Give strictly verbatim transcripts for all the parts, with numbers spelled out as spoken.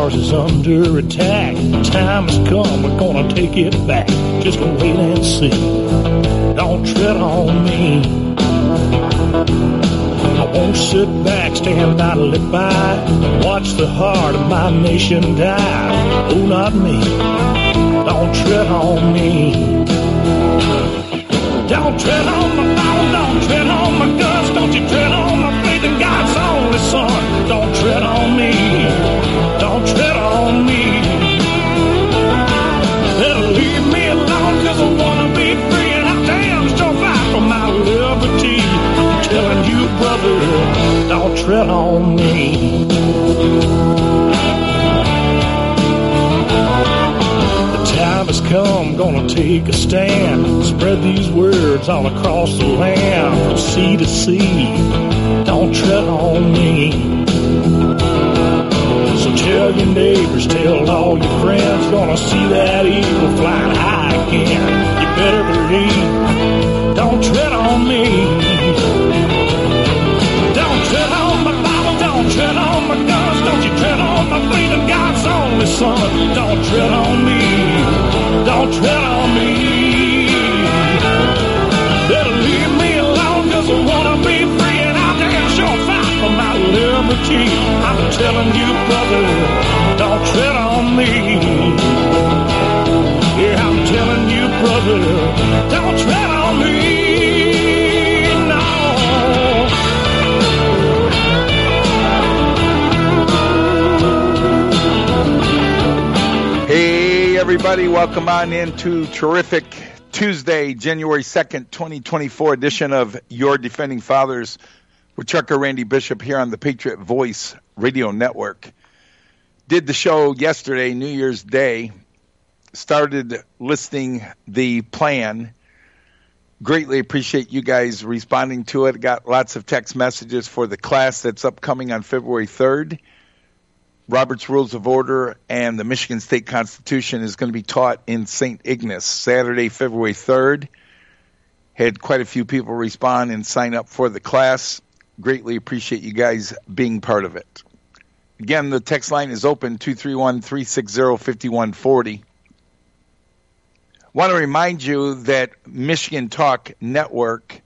ours is under attack. Time has come, we're gonna take it back. Just wait and see. Don't tread on me. I won't sit back, stand idly by, watch the heart of my nation die. Oh, not me. Don't tread on me. Don't tread on my Bible, don't tread on my guns, don't you tread on my faith in God's only Son. Don't tread on me, don't tread on me. Better leave me alone, cause I wanna be free, and I damn sure fight for my liberty. I'm telling you, brother, don't tread on me. Time has come, gonna take a stand. Spread these words all across the land, from sea to sea. Don't tread on me. So tell your neighbors, tell all your friends, gonna see that eagle flying high again. You better believe, don't tread on me. Don't tread on my Bible, don't tread on my guns, don't you tread on my faith in God's only Son. Don't tread on me. Don't tread on me. Better leave me alone, cause I wanna be free, and I'll damn sure fight for my liberty. I'm telling you, brother, don't tread on me. Yeah, I'm telling you, brother, don't tread on me. Everybody, welcome on into terrific Tuesday, January second, twenty twenty-four edition of Your Defending Fathers with Trucker Randy Bishop here on the Patriot Voice Radio Network. Did the show yesterday, New Year's Day, started listing the plan. Greatly appreciate you guys responding to it. Got lots of text messages for the class that's upcoming on February third. Robert's Rules of Order and the Michigan State Constitution is going to be taught in Saint Ignace Saturday, February third. Had quite a few people respond and sign up for the class. Greatly appreciate you guys being part of it. Again, the text line is open, two three one, three six zero, five one four zero. Want to remind you that Michigan Talk Network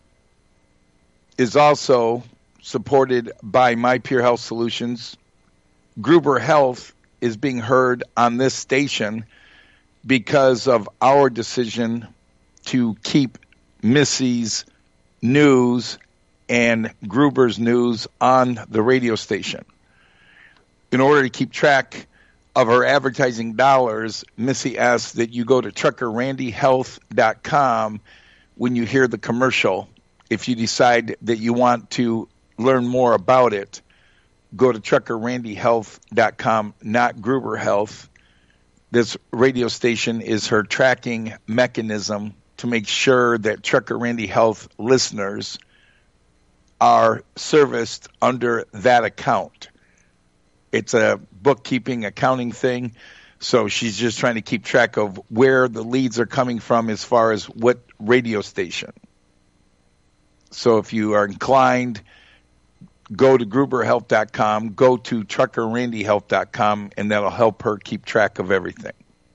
is also supported by My Pure Health Solutions. Gruber Health is being heard on this station because of our decision to keep Missy's news and Gruber's news on the radio station. In order to keep track of her advertising dollars, Missy asks that you go to trucker randy health dot com when you hear the commercial. If you decide that you want to learn more about it, go to trucker randy health dot com, not Gruber Health. This radio station is her tracking mechanism to make sure that Trucker Randy Health listeners are serviced under that account. It's a bookkeeping, accounting thing, so she's just trying to keep track of where the leads are coming from as far as what radio station. So if you are inclined, go to gruber health dot com, go to trucker randy health dot com, and that'll help her keep track of everything.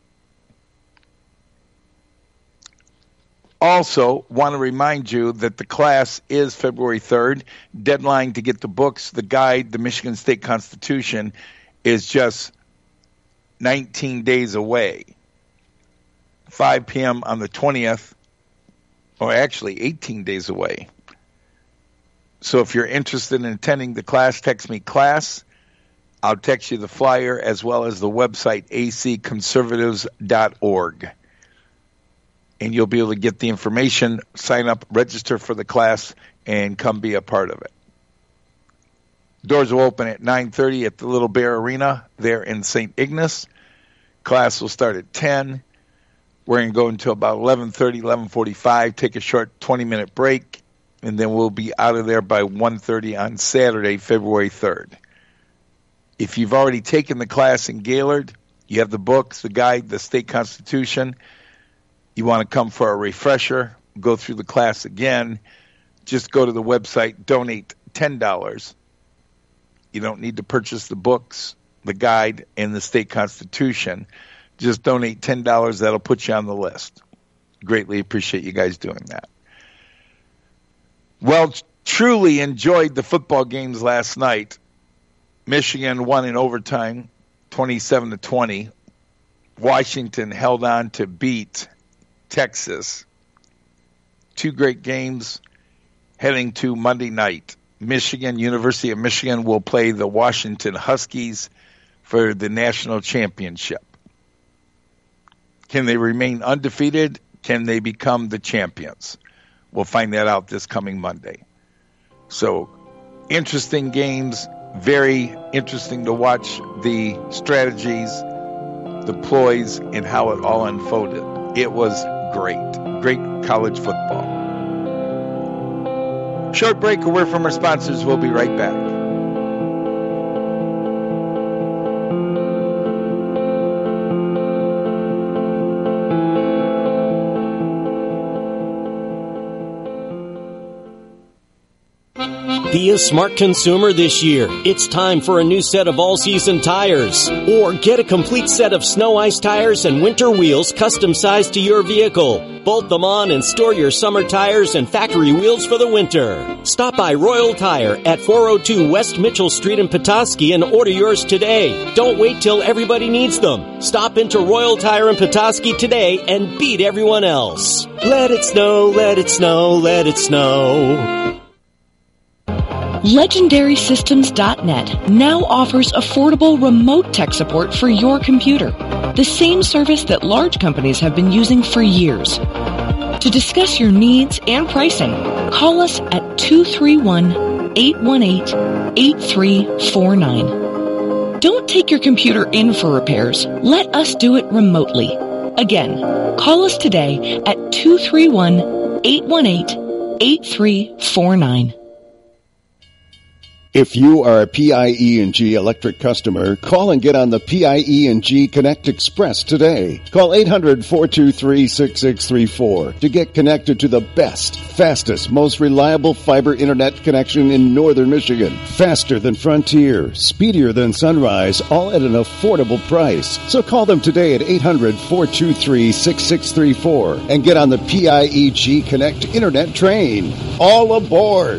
Also, want to remind you that the class is February third. Deadline to get the books, the guide, the Michigan State Constitution is just nineteen days away. five p.m. on the twentieth, or actually eighteen days away. So if you're interested in attending the class, text me class. I'll text you the flyer as well as the website a c conservatives dot org. And you'll be able to get the information, sign up, register for the class, and come be a part of it. Doors will open at nine thirty at the Little Bear Arena there in Saint Ignace. Class will start at ten. We're going to go until about eleven thirty, eleven forty-five, take a short twenty-minute break, and then we'll be out of there by one thirty on Saturday, February third. If you've already taken the class in Gaylord, you have the books, the guide, the state constitution, you want to come for a refresher, go through the class again, just go to the website, donate ten dollars. You don't need to purchase the books. the guide, and the state constitution. Just donate ten dollars. That'll put you on the list. Greatly appreciate you guys doing that. Well, truly enjoyed the football games last night. Michigan won in overtime, twenty-seven to twenty. Washington held on to beat Texas. Two great games heading to Monday night. Michigan, University of Michigan will play the Washington Huskies for the national championship. Can they remain undefeated? Can they become the champions? We'll find that out this coming Monday. So, interesting games. Very interesting to watch the strategies, the ploys, and how it all unfolded. It was great. Great college football. Short break, a word from our sponsors. We'll be right back. Be a smart consumer this year. It's time for a new set of all-season tires. Or get a complete set of snow ice tires and winter wheels custom-sized to your vehicle. Bolt them on and store your summer tires and factory wheels for the winter. Stop by Royal Tire at four oh two West Mitchell Street in Petoskey and order yours today. Don't wait till everybody needs them. Stop into Royal Tire in Petoskey today and beat everyone else. Let it snow, let it snow, let it snow. Legendary Systems dot net now offers affordable remote tech support for your computer, the same service that large companies have been using for years. To discuss your needs and pricing, call us at two three one, eight one eight, eight three four nine. Don't take your computer in for repairs. Let us do it remotely. Again, call us today at two three one, eight one eight, eight three four nine. If you are a P I E and G electric customer, call and get on the P I E and G Connect Express today. Call eight hundred, four two three, six six three four to get connected to the best, fastest, most reliable fiber internet connection in northern Michigan. Faster than Frontier, speedier than Sunrise, all at an affordable price. So call them today at eight hundred, four two three, six six three four and get on the P I E G Connect internet train. All aboard!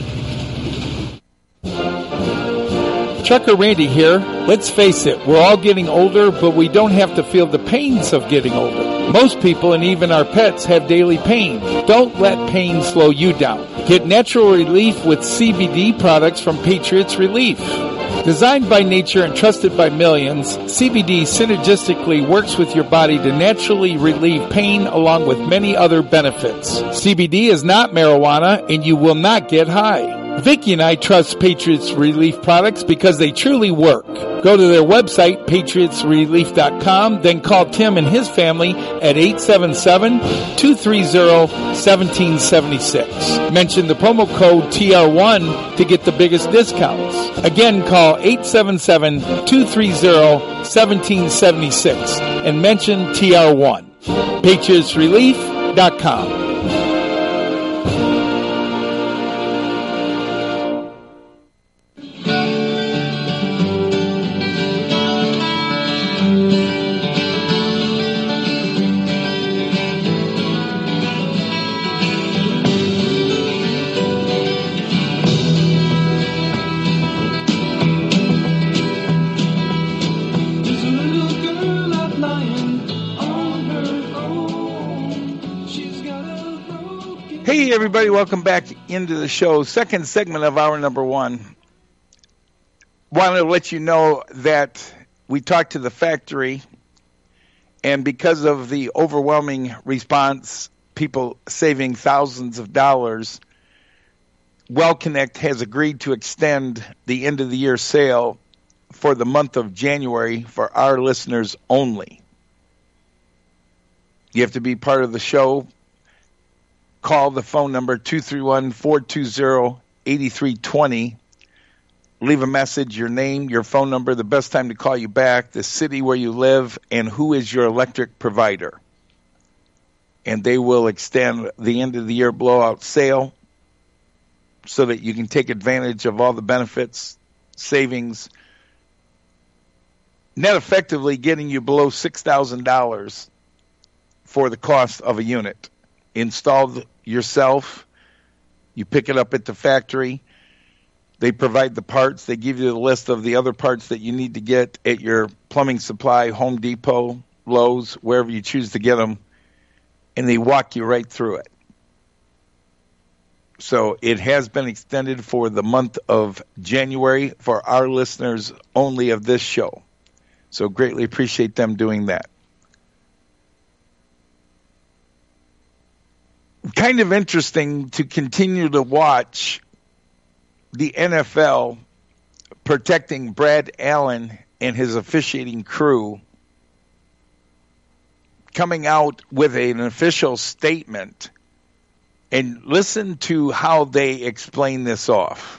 Trucker Randy here. Let's face it, we're all getting older, but we don't have to feel the pains of getting older. Most people and even our pets have daily pain. Don't let pain slow you down. Get natural relief with C B D products from Patriots Relief. Designed by nature and trusted by millions, C B D synergistically works with your body to naturally relieve pain along with many other benefits. C B D is not marijuana and you will not get high. Vicki and I trust Patriots Relief products because they truly work. Go to their website, patriots relief dot com, then call Tim and his family at eight seven seven, two three zero, one seven seven six. Mention the promo code T R one to get the biggest discounts. Again, call eight seven seven, two three zero, one seven seven six and mention T R one. patriots relief dot com. Hey, everybody, welcome back into the show. Second segment of hour number one. Wanted to let you know that we talked to the factory, and because of the overwhelming response, people saving thousands of dollars, WellConnect has agreed to extend the end-of-the-year sale for the month of January for our listeners only. You have to be part of the show. Call the phone number two three one, four two zero, eight three two zero. Leave a message, your name, your phone number, the best time to call you back, the city where you live, and who is your electric provider. And they will extend the end-of-the-year blowout sale so that you can take advantage of all the benefits, savings, net effectively getting you below six thousand dollars for the cost of a unit. Installed yourself, you pick it up at the factory, they provide the parts, they give you the list of the other parts that you need to get at your plumbing supply, Home Depot, Lowe's, wherever you choose to get them, and they walk you right through it. So it has been extended for the month of January for our listeners only of this show. So greatly appreciate them doing that. Kind of interesting to continue to watch the N F L protecting Brad Allen and his officiating crew coming out with an official statement. And listen to how they explain this off.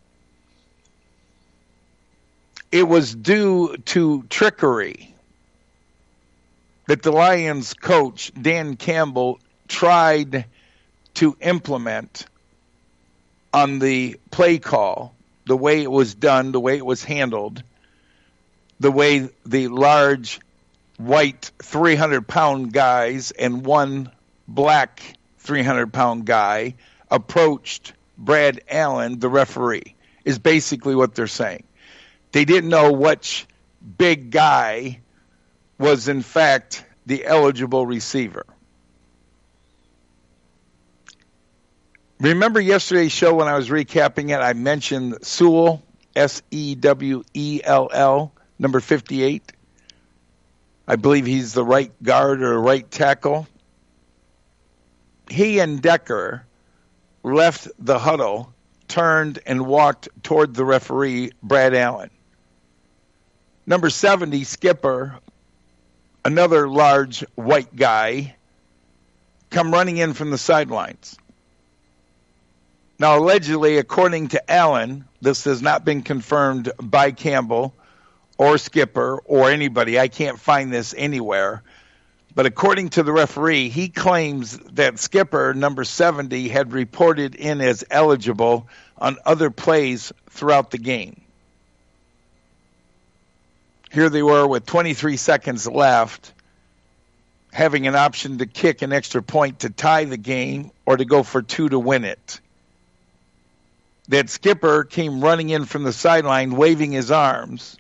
It was due to trickery that the Lions coach, Dan Campbell, tried to implement on the play call, the way it was done, the way it was handled, the way the large white three hundred pound guys and one black three hundred pound guy approached Brad Allen, the referee, is basically what they're saying. They didn't know which big guy was, in fact, the eligible receiver. Remember yesterday's show when I was recapping it, I mentioned Sewell, S E W E L L, number fifty-eight. I believe he's the right guard or right tackle. He and Decker left the huddle, turned, and walked toward the referee, Brad Allen. Number seventy, Skipper, another large white guy, come running in from the sidelines. Now, allegedly, according to Allen, this has not been confirmed by Campbell or Skipper or anybody. I can't find this anywhere. But according to the referee, he claims that Skipper, number seventy, had reported in as eligible on other plays throughout the game. Here they were with twenty-three seconds left, having an option to kick an extra point to tie the game or to go for two to win it. That Skipper came running in from the sideline waving his arms,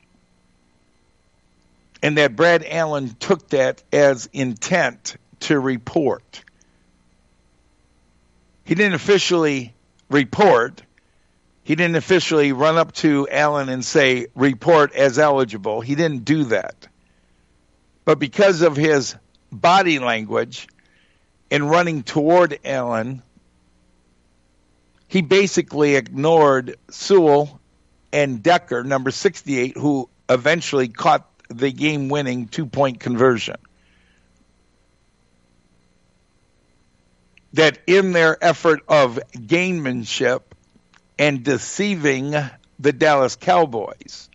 and that Brad Allen took that as intent to report. He didn't officially report. He didn't officially run up to Allen and say, report as eligible. He didn't do that. But because of his body language and running toward Allen, he basically ignored Sewell and Decker, number sixty-eight, who eventually caught the game-winning two-point conversion. That in their effort of gamemanship and deceiving the Dallas Cowboys,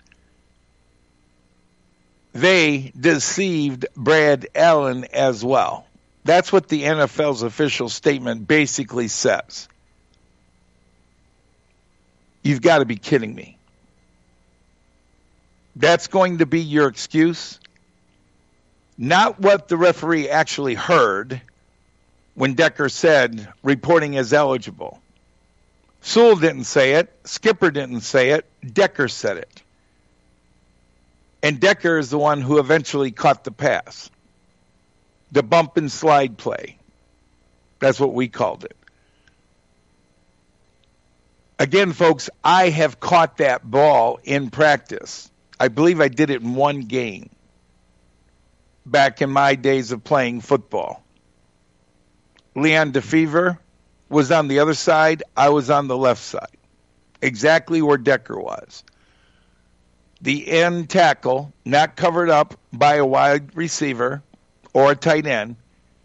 they deceived Brad Allen as well. That's what the N F L's official statement basically says. You've got to be kidding me. That's going to be your excuse? Not what the referee actually heard when Decker said reporting as eligible. Sewell didn't say it. Skipper didn't say it. Decker said it. And Decker is the one who eventually caught the pass. The bump and slide play. That's what we called it. Again, folks, I have caught that ball in practice. I believe I did it in one game back in my days of playing football. Leon DeFever was on the other side. I was on the left side, exactly where Decker was. The end tackle, not covered up by a wide receiver or a tight end.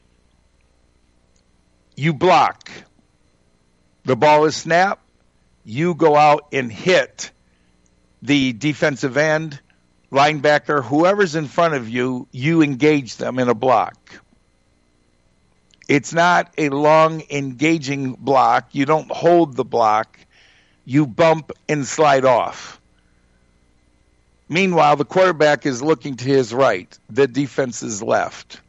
You block. The ball is snapped. You go out and hit the defensive end, linebacker, whoever's in front of you, you engage them in a block. It's not a long, engaging block. You don't hold the block. You bump and slide off. Meanwhile, the quarterback is looking to his right. The defense is left.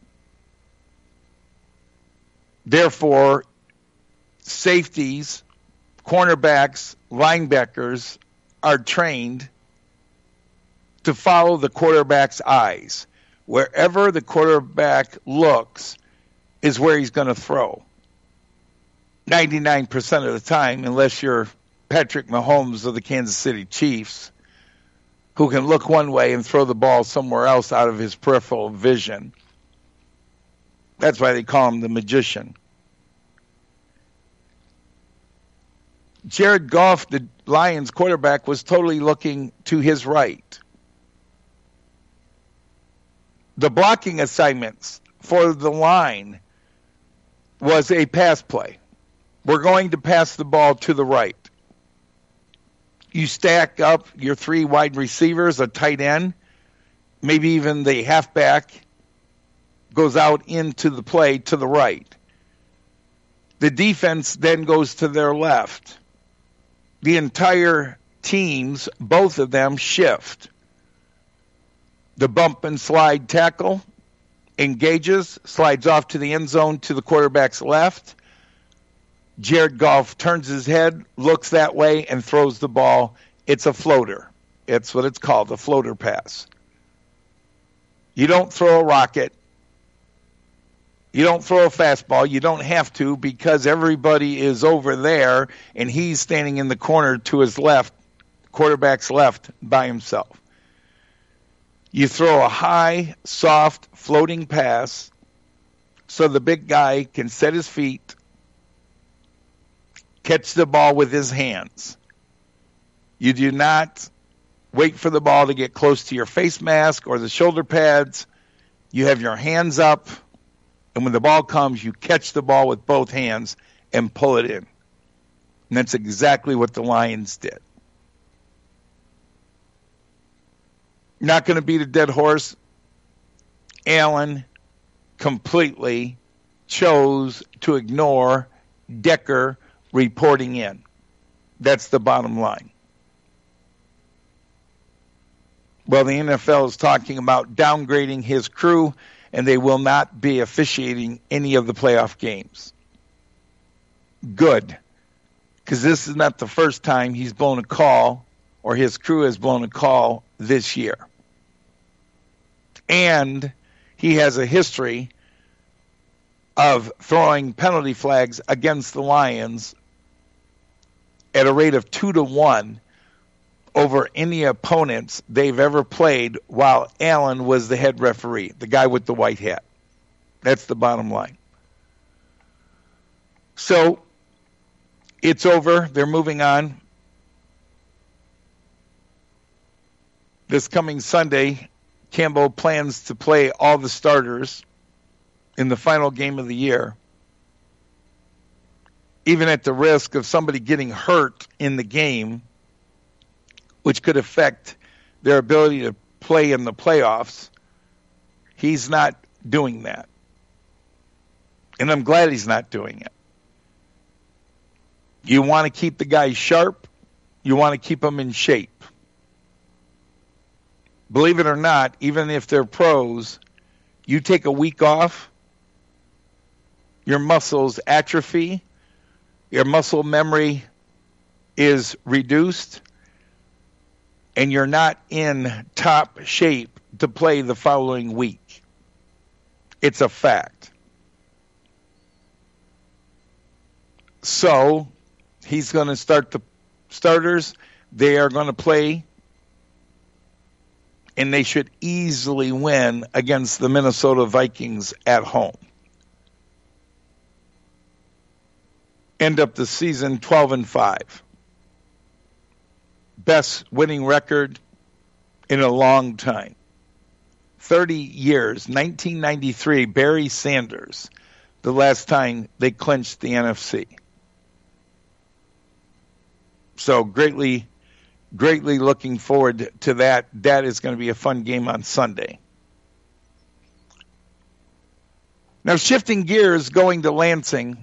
Therefore, safeties, cornerbacks, linebackers are trained to follow the quarterback's eyes. Wherever the quarterback looks is where he's going to throw. ninety-nine percent of the time, unless you're Patrick Mahomes of the Kansas City Chiefs, who can look one way and throw the ball somewhere else out of his peripheral vision. That's why they call him the magician. Jared Goff, the Lions quarterback, was totally looking to his right. The blocking assignments for the line was a pass play. We're going to pass the ball to the right. You stack up your three wide receivers, a tight end, maybe even the halfback goes out into the play to the right. The defense then goes to their left. The entire teams, both of them, shift. The bump and slide tackle engages, slides off to the end zone to the quarterback's left. Jared Goff turns his head, looks that way, and throws the ball. It's a floater. It's what it's called, a floater pass. You don't throw a rocket. You don't throw a fastball. You don't have to because everybody is over there, and he's standing in the corner to his left, quarterback's left, by himself. You throw a high, soft, floating pass so the big guy can set his feet, catch the ball with his hands. You do not wait for the ball to get close to your face mask or the shoulder pads. You have your hands up, and when the ball comes, you catch the ball with both hands and pull it in. And that's exactly what the Lions did. Not going to beat a dead horse. Allen completely chose to ignore Decker reporting in. That's the bottom line. Well, the N F L is talking about downgrading his crew, and they will not be officiating any of the playoff games. Good. Because this is not the first time he's blown a call, or his crew has blown a call this year. And he has a history of throwing penalty flags against the Lions at a rate of two to one over any opponents they've ever played while Allen was the head referee, the guy with the white hat. That's the bottom line. So it's over. They're moving on. This coming Sunday, Campbell plans to play all the starters in the final game of the year, even at the risk of somebody getting hurt in the game, which could affect their ability to play in the playoffs. He's not doing that. And I'm glad he's not doing it. You want to keep the guys sharp. You want to keep them in shape. Believe it or not, even if they're pros, you take a week off, your muscles atrophy, your muscle memory is reduced, and you're not in top shape to play the following week. It's a fact. So he's going to start the starters. They are going to play, and they should easily win against the Minnesota Vikings at home. End up the season twelve and five. Best winning record in a long time. thirty years, nineteen ninety-three, Barry Sanders, the last time they clinched the N F C. So greatly, greatly looking forward to that. That is going to be a fun game on Sunday. Now, shifting gears, going to Lansing,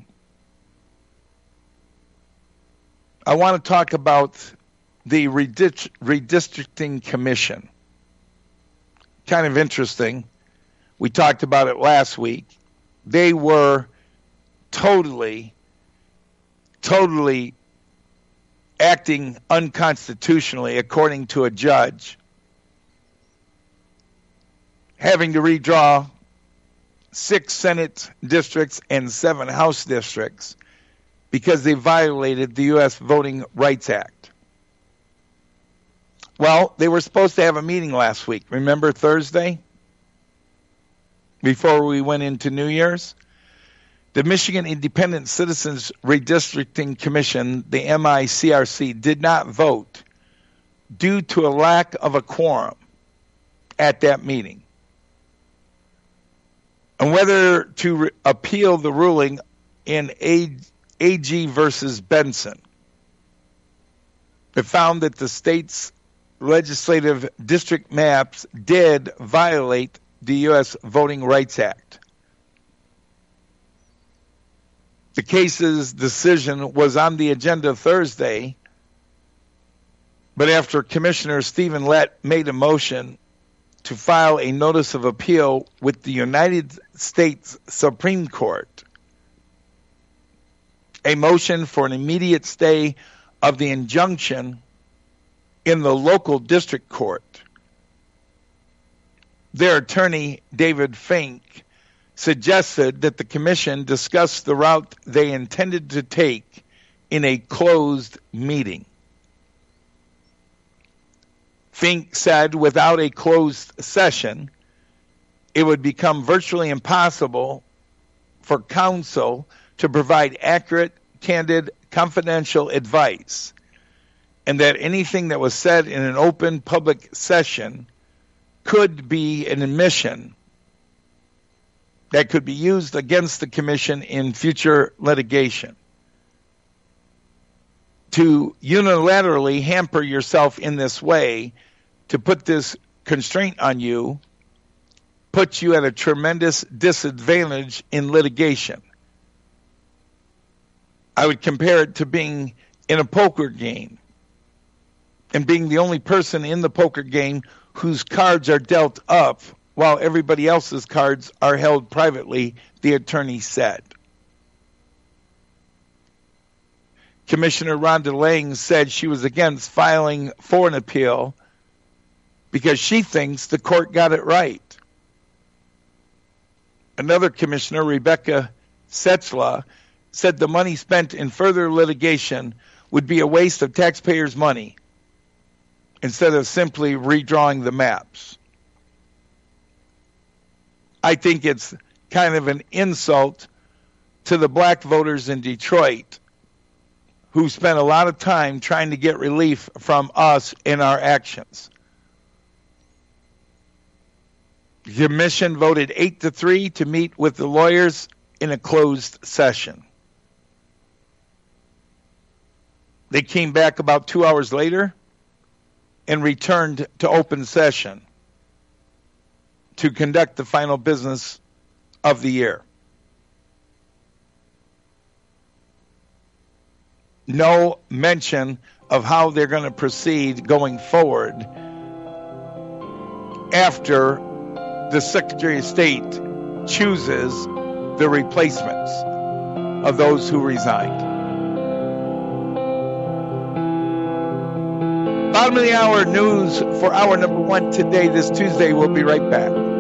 I want to talk about the redist- redistricting commission. kind of interesting. We talked about it last week. They were totally, totally acting unconstitutionally, according to a judge, having to redraw six Senate districts and seven House districts because they violated the U S Voting Rights Act. Well, they were supposed to have a meeting last week. Remember Thursday? Before we went into New Year's? The Michigan Independent Citizens Redistricting Commission, the M I C R C, did not vote due to a lack of a quorum at that meeting. And whether to re- appeal the ruling in A G versus Benson, it found that the state's legislative district maps did violate the U S Voting Rights Act. The case's decision was on the agenda Thursday, but after Commissioner Stephen Lett made a motion to file a notice of appeal with the United States Supreme Court, a motion for an immediate stay of the injunction in the local district court, their attorney, David Fink, suggested that the commission discuss the route they intended to take in a closed meeting. Fink said without a closed session, it would become virtually impossible for counsel to provide accurate, candid, confidential advice, and that anything that was said in an open public session could be an admission that could be used against the commission in future litigation. To unilaterally hamper yourself in this way, to put this constraint on you, puts you at a tremendous disadvantage in litigation. I would compare it to being in a poker game and being the only person in the poker game whose cards are dealt up while everybody else's cards are held privately, the attorney said. Commissioner Rhonda Lang said she was against filing for an appeal because she thinks the court got it right. Another commissioner, Rebecca Setzla, said the money spent in further litigation would be a waste of taxpayers' money instead of simply redrawing the maps. I think it's kind of an insult to the black voters in Detroit who spent a lot of time trying to get relief from us in our actions. The commission voted eight to three to meet with the lawyers in a closed session. They came back about two hours later and returned to open session to conduct the final business of the year. No mention of how they're going to proceed going forward after the Secretary of State chooses the replacements of those who resigned. Bottom of the hour news for hour number one today, this Tuesday. We'll be right back.